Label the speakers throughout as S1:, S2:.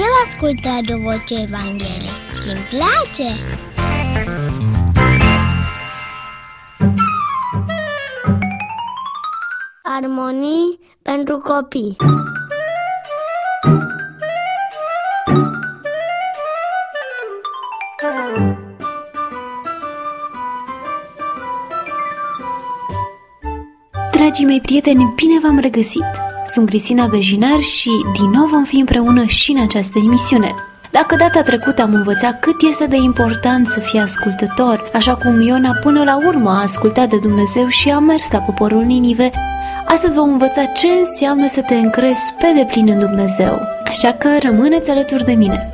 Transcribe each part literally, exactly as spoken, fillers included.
S1: ascultat de Voce Evangheliei și-mi place! Armonii pentru copii.
S2: Dragii mei prieteni, bine v-am regăsit! Sunt Cristina Bejinar și din nou vom fi împreună și în această emisiune. Dacă data trecută am învățat cât este de important să fii ascultător, așa cum Iona până la urmă a ascultat de Dumnezeu și a mers la poporul Ninive, astăzi vom învăța ce înseamnă să te încrezi pe deplin în Dumnezeu. Așa că rămâneți alături de mine!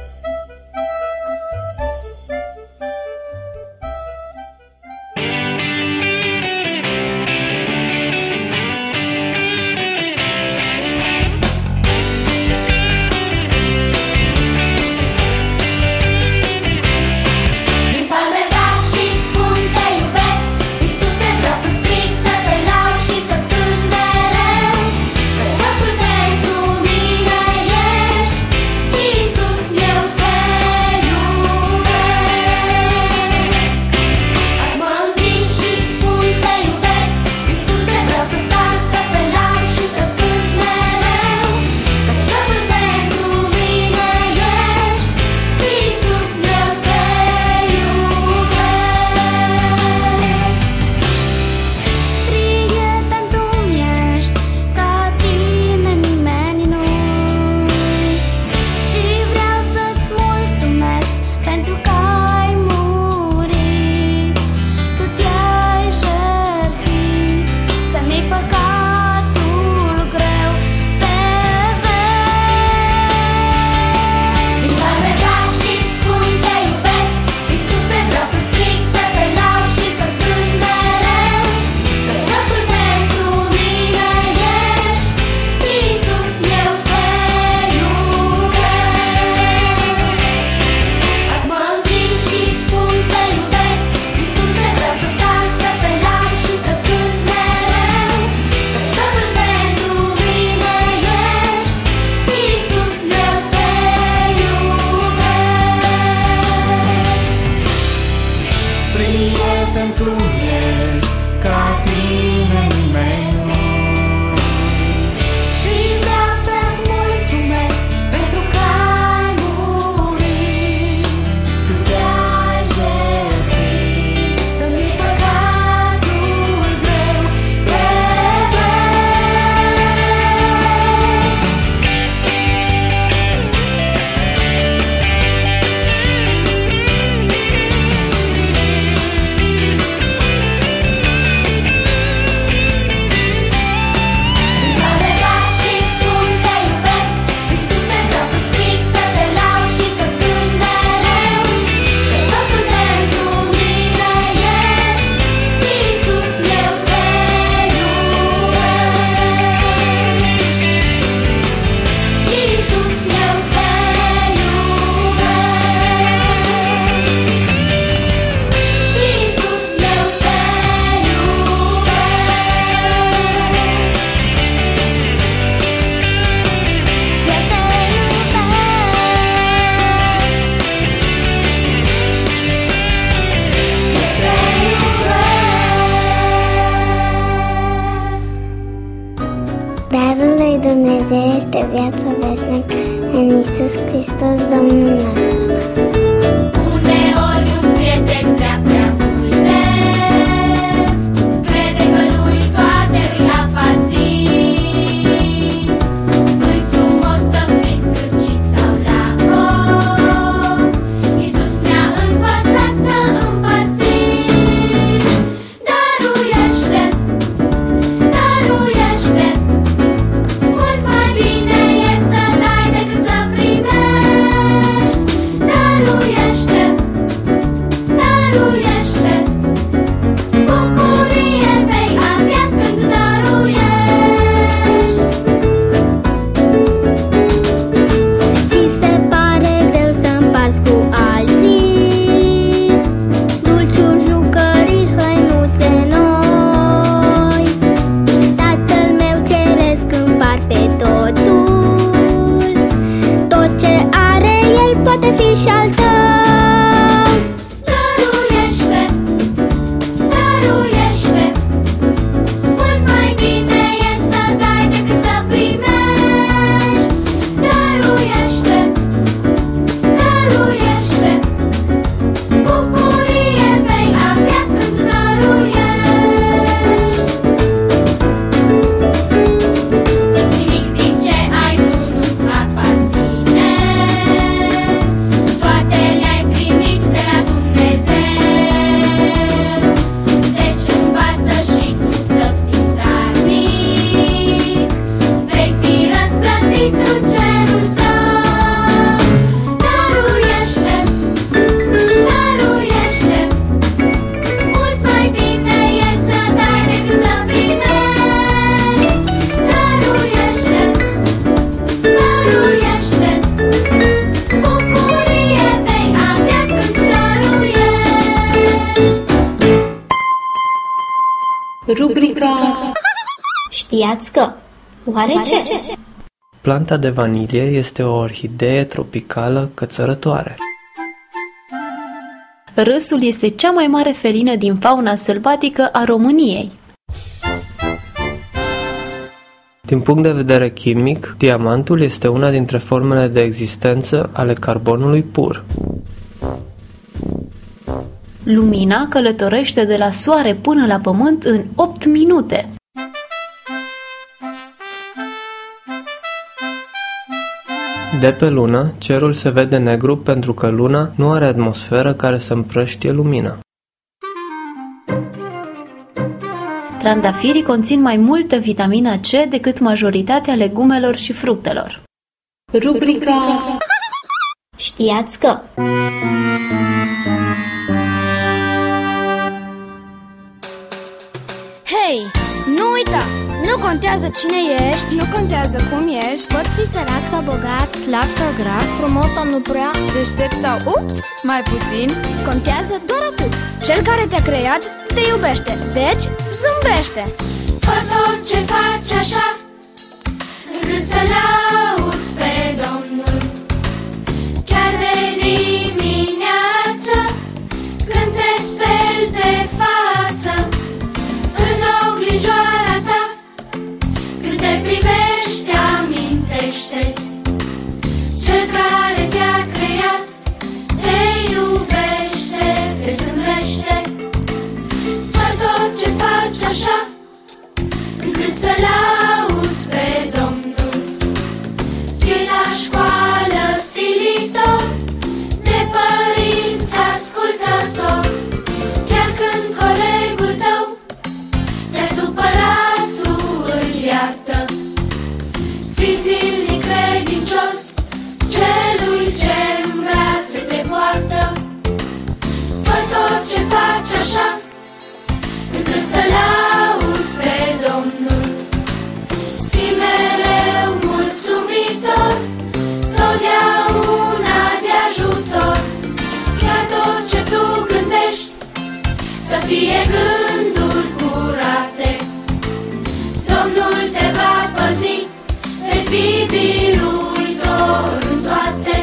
S1: Dumnezeu este viața veșnică în Iisus Hristos, Domnul nostru.
S3: Uneori un prieten prea prea multe crede că lui toate îi aparțin. Nu-i frumos să fii scârcit sau lacom, Iisus ne-a învățat să împărțim. Dăruiește, dăruiește, mult mai bine e să dai decât să primești. Dăruiește, dăruiește.
S2: Rubrica Știați că? Oare ce?
S4: Planta de vanilie este o orhidee tropicală cățărătoare.
S2: Râsul este cea mai mare felină din fauna sălbatică a României.
S4: Din punct de vedere chimic, diamantul este una dintre formele de existență ale carbonului pur.
S2: Lumina călătorește de la soare până la pământ în opt minute.
S4: De pe lună, cerul se vede negru pentru că luna nu are atmosferă care să împrăștie lumina.
S2: Trandafirii conțin mai multă vitamina C decât majoritatea legumelor și fructelor. Rubrica Știați că?
S5: Hei, nu uita! Nu contează cine ești, nu contează cum ești.
S1: Poți fi sărac sau bogat, slab sau gras, frumos sau nu prea,
S5: Deștept sau, ups, mai puțin.
S1: contează doar atât.
S5: Cel care te-a creat te iubește, deci zâmbește.
S3: Fă tot ce faci așa, încât să-L auzi pe Domnul. Chiar de dimineață, când te speli pe față, în oglinjoara ta, când te privești, amintește-ți. Cel care te-a creat te iubește, te zâmbește. Fă tot ce faci așa, încât să-L auzi pe Domnul. Fii la școală silitor, de părinți ascultător. Chiar când colegul tău te-a supărat, tu îl iartă. Fii zilnic credincios celui ce în brațe te poartă. Fă tot ce faci așa, încât să-L auzi pe Domnul. Fii mereu mulțumitor, totdeauna de ajutor. Chiar tot ce tu gândești să fie gânduri curate. Domnul te va păzi, vei fi biruitor în toate.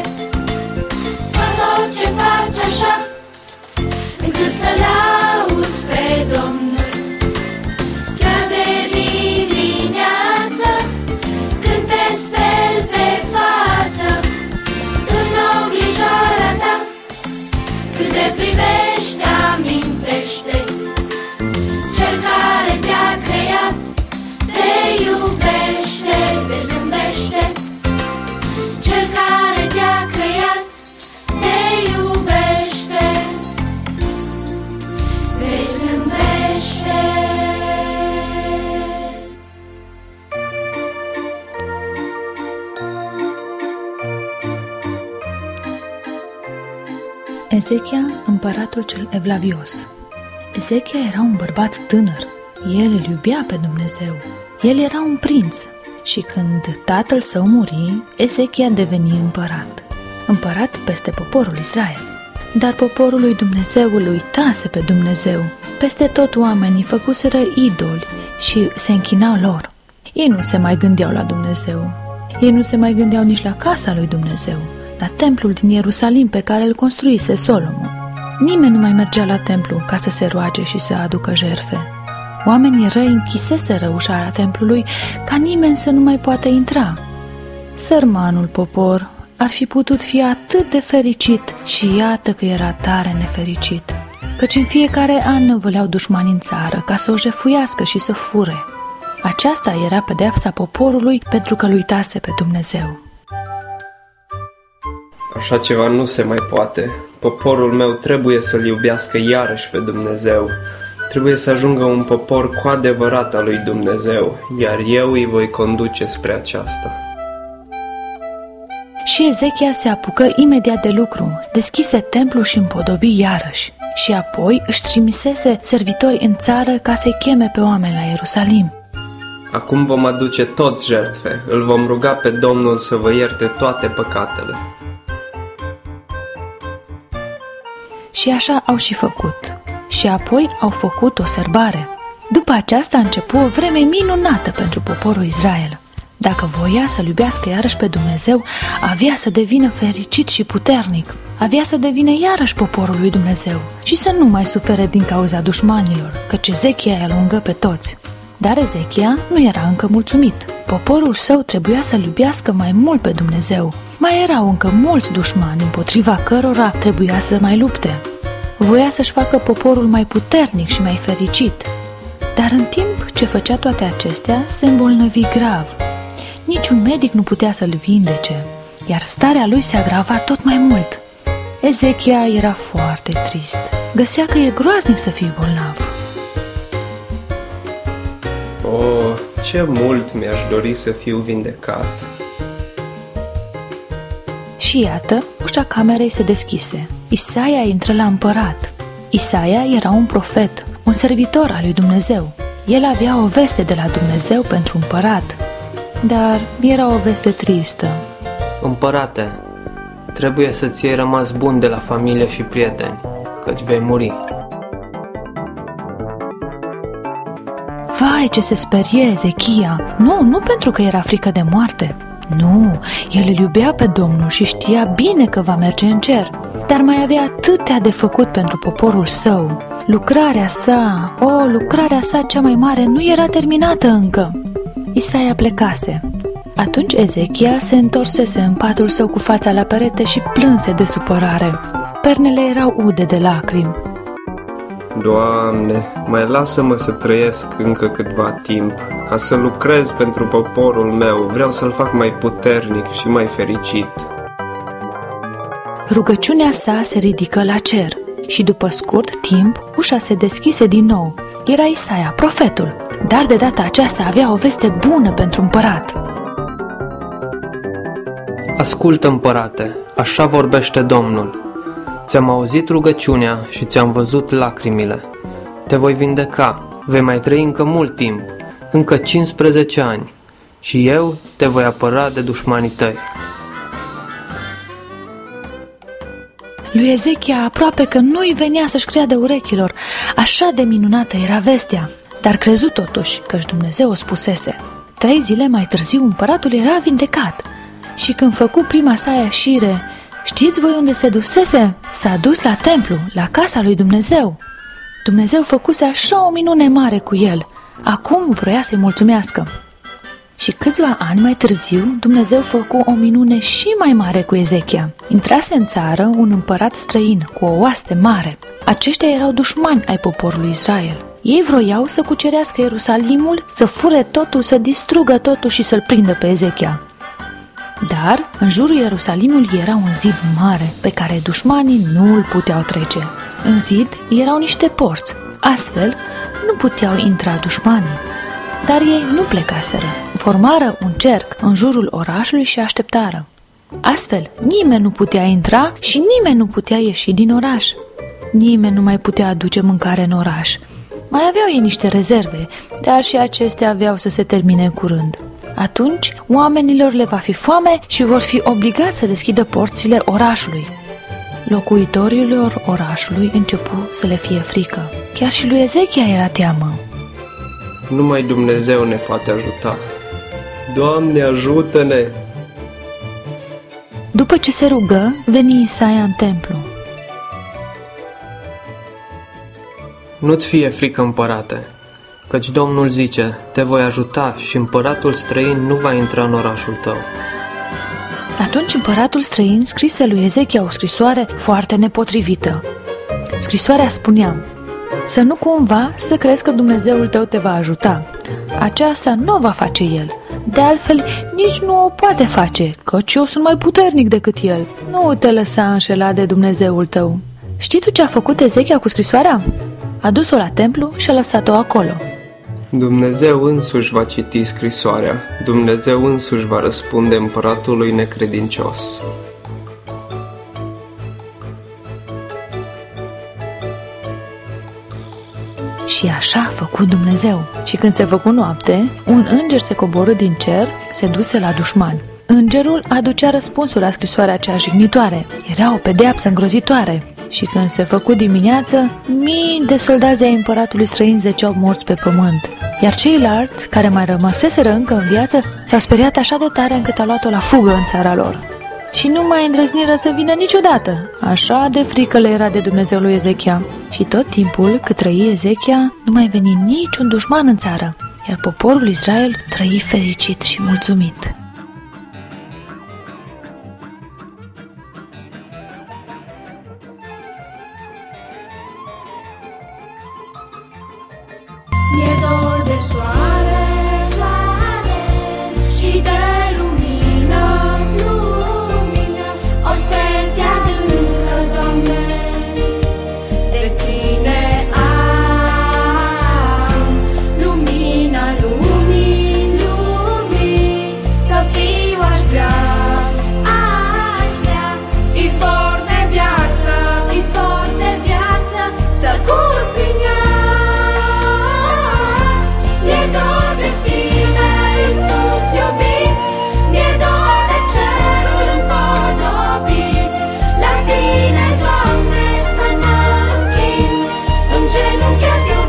S3: Fă tot ce faci așa, încât să-L auzi pe Domnul. Chiar de dimineață, când te speli pe față, în oglinjoara ta, când te privești, amintește-ți. Cel care te-a creat te iubește, te zâmbește. Cel care te-a creat te iubește, te zâmbește.
S6: Ezechia, împăratul cel evlavios. Ezechia era un bărbat tânăr. El îl iubea pe Dumnezeu. El era un prinț și când tatăl său muri, Ezechia deveni împărat. Împărat peste poporul Israel. Dar poporul lui Dumnezeu îl uitase pe Dumnezeu. Peste tot oamenii făcuseră idoli și se închinau lor. Ei nu se mai gândeau la Dumnezeu. Ei nu se mai gândeau nici la casa lui Dumnezeu, la templul din Ierusalim pe care îl construise Solomon. Nimeni nu mai mergea la templu ca să se roage și să aducă jertfe. Oamenii răi închiseseră ușa templului ca nimeni să nu mai poată intra. Sărmanul popor ar fi putut fi atât de fericit și iată că era tare nefericit, căci în fiecare an văleau dușmani în țară ca să o jefuiască și să fure. Aceasta era pedeapsa poporului pentru că îl uitase pe Dumnezeu.
S4: Așa ceva nu se mai poate. Poporul meu trebuie să-L iubească iarăși pe Dumnezeu. Trebuie să ajungă un popor cu adevărat al lui Dumnezeu, iar eu îi voi conduce spre aceasta.
S6: Și Ezechia se apucă imediat de lucru, deschise templul și împodobi iarăși. Și apoi își trimisese servitori în țară ca să-i cheme pe oameni la Ierusalim.
S4: Acum vom aduce toți jertfe, îl vom ruga pe Domnul să vă ierte toate păcatele.
S6: Și așa au și făcut. Și apoi au făcut o sărbare. După aceasta a început o vreme minunată pentru poporul Israel. Dacă voia să-L iubească iarăși pe Dumnezeu, avea să devină fericit și puternic. Avea să devină iarăși poporul lui Dumnezeu și să nu mai sufere din cauza dușmanilor, căci Ezechia îi alungă pe toți. Dar Ezechia nu era încă mulțumit. Poporul său trebuia să-L iubească mai mult pe Dumnezeu. Mai erau încă mulți dușmani împotriva cărora trebuia să mai lupte. Voia să-și facă poporul mai puternic și mai fericit. Dar în timp ce făcea toate acestea, se îmbolnăvi grav. Niciun medic nu putea să-l vindece, iar starea lui se agrava tot mai mult. Ezechia era foarte trist. Găsea că e groaznic să fii bolnav.
S4: Oh, ce mult mi-aș dori să fiu vindecat!
S6: Și iată, ușa camerei se deschise. Isaia intră la împărat. Isaia era un profet, un servitor al lui Dumnezeu. El avea o veste de la Dumnezeu pentru împărat, dar era o veste tristă.
S4: Împărate, trebuie să-ți iei rămas bun de la familie și prieteni, căci vei muri.
S6: Vai, ce se sperie Ezechia! Nu, nu pentru că era frică de moarte. Nu, el îl iubea pe Domnul și știa bine că va merge în cer. Dar mai avea atâtea de făcut pentru poporul său. Lucrarea sa, o, lucrarea sa cea mai mare nu era terminată încă. Isaia plecase. Atunci Ezechia se întorsese în patul său cu fața la perete și plânse de supărare. Pernele erau ude de lacrimi.
S4: Doamne, mai lasă-mă să trăiesc încă câtva timp, ca să lucrez pentru poporul meu. Vreau să-l fac mai puternic și mai fericit.
S6: Rugăciunea sa se ridică la cer și după scurt timp, ușa se deschise din nou. Era Isaia, profetul, dar de data aceasta avea o veste bună pentru împărat.
S4: Ascultă, împărate, așa vorbește Domnul. Ți-am auzit rugăciunea și ți-am văzut lacrimile. Te voi vindeca, vei mai trăi încă mult timp, încă cincisprezece ani, și eu te voi apăra de dușmanii tăi.
S6: Lui Ezechia aproape că nu-i venea să-și creadă urechilor, așa de minunată era vestea, dar crezu totuși că-și Dumnezeu o spusese. Trei zile mai târziu împăratul era vindecat și când făcu prima sa ieșire, știți voi unde se dusese? S-a dus la templu, la casa lui Dumnezeu. Dumnezeu făcuse așa o minune mare cu el. Acum vroia să-i mulțumească. Și câțiva ani mai târziu, Dumnezeu făcu o minune și mai mare cu Ezechia. Intrase în țară un împărat străin cu o oaste mare. Aceștia erau dușmani ai poporului Israel. Ei vroiau să cucerească Ierusalimul, să fure totul, să distrugă totul și să-l prindă pe Ezechia. Dar în jurul Ierusalimului era un zid mare pe care dușmanii nu îl puteau trece. În zid erau niște porți, astfel nu puteau intra dușmanii. Dar ei nu plecaseră, formară un cerc în jurul orașului și așteptară. Astfel, nimeni nu putea intra și nimeni nu putea ieși din oraș. Nimeni nu mai putea aduce mâncare în oraș. Mai aveau ei niște rezerve, dar și acestea aveau să se termine curând. Atunci, oamenilor le va fi foame și vor fi obligați să deschidă porțile orașului. Locuitorilor orașului începu să le fie frică. Chiar și lui Ezechia era teamă.
S4: Numai Dumnezeu ne poate ajuta. Doamne, ajută-ne!
S6: După ce se rugă, veni Isaia în templu.
S4: Nu-ți fie frică, împărate, căci Domnul zice, te voi ajuta și împăratul străin nu va intra în orașul tău.
S6: Atunci împăratul străin scrise lui Ezechia o scrisoare foarte nepotrivită. Scrisoarea spunea: să nu cumva să crezi că Dumnezeul tău te va ajuta. Aceasta nu o va face El. De altfel, nici nu o poate face, căci eu sunt mai puternic decât El. Nu te lăsa înșelat de Dumnezeul tău. Știi tu ce a făcut Ezechia cu scrisoarea? A dus-o la templu și a lăsat-o acolo.
S4: Dumnezeu însuși va citi scrisoarea. Dumnezeu însuși va răspunde împăratului necredincios.
S6: Și așa a făcut Dumnezeu. Și când se făcu noapte, un înger se coborâ din cer, se duse la dușmani. Îngerul aducea răspunsul la scrisoarea cea jignitoare. Era o pedeapsă îngrozitoare. Și când se făcu dimineață, mii de soldați ai împăratului străin zăceau morți pe pământ. Iar ceilalți, care mai rămăseseră încă în viață, s-au speriat așa de tare încât a luat-o la fugă în țara lor. Și nu mai îndrăzniră să vină niciodată. Așa de frică le era de Dumnezeul lui Ezechia. Și tot timpul cât trăi Ezechia, nu mai veni niciun dușman în țară, iar poporul Israel trăi fericit și mulțumit.
S3: Mi-e dor de soare, soare și de lumină, lumină, o sete adâncă, Doamne, de Tine am. Lumina lumii, lumii, să fiu aș vrea, aș vrea, izvor de viață, izvor de viață, să curg prin ea. Mi-e dor de Tine, Iisus iubit, mi-e dor de cerul împodobit. La Tine, Doamne, să mă închin, în genunchiat eu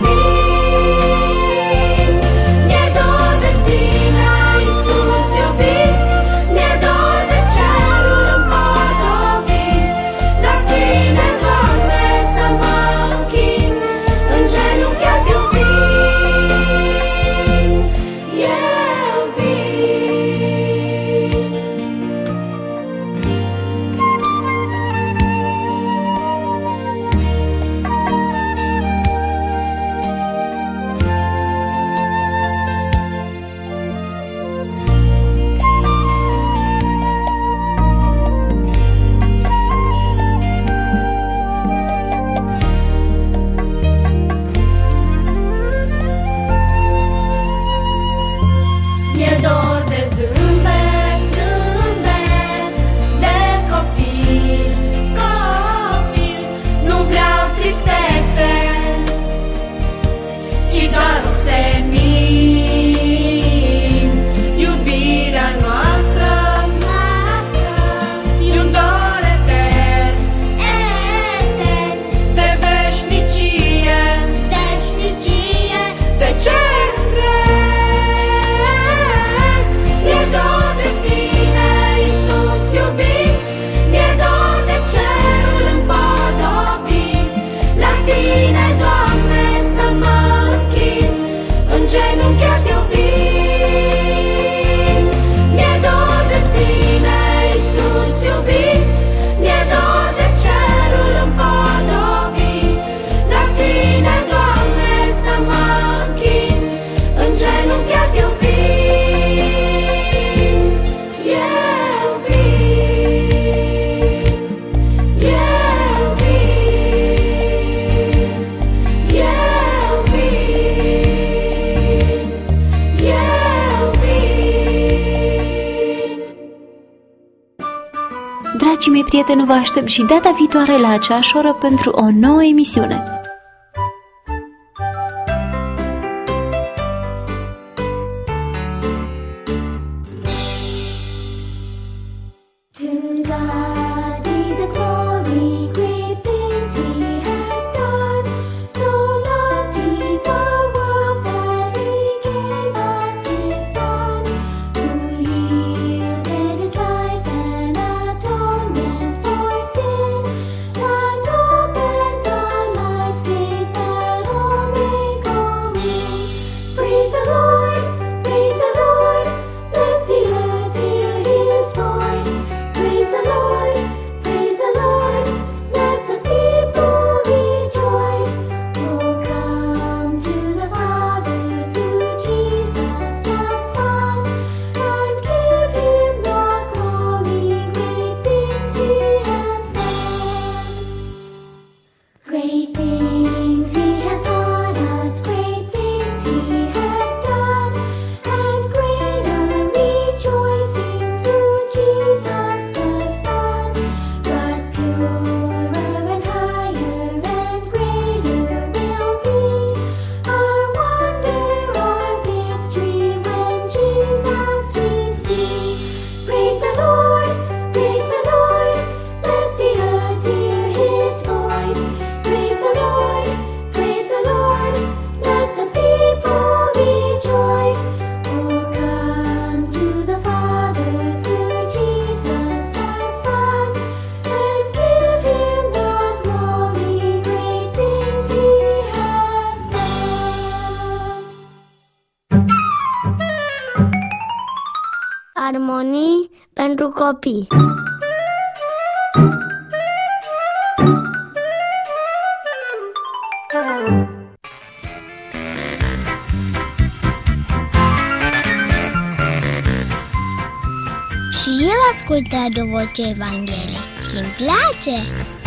S3: vin. Mi-e dor de Tine, Iisus iubit, mi-e dor de cerul împodobit. La Tine, Doamne, să mă închin, în genunchiat eu vin. Eu vin. Mi-e dor de zâmbet, zâmbet, de copil, copil. Nu vreau tristețe, ci doar un senin. Iubirea noastră, noastră, e un dor etern, etern, de veșnicie, veșnicie, de cer întreg. Mi-e dor de Tine, Iisus iubit, mi-e dor de cerul împodobit. La Tine, Doamne, să mă închin, în genunchiat eu vin. Mi-e dor de Tine, Iisus iubit, mi-e dor de cerul împodobit. La Tine, Doamne, să mă închin, în genunchiat eu vin. Eu vin. Eu vin. Eu vin. Eu vin.
S2: Dragii mei prieteni, vă aștept și data viitoare la aceeași oră pentru o nouă emisiune.
S3: To God be the glory, great things He hath done. So loved He the world that He gave us His Son, who yielded His life an atonement for sin, and opened the life
S1: armonii pentru copii.
S7: Și eu ascult Radio Vocea Evangheliei și îmi place.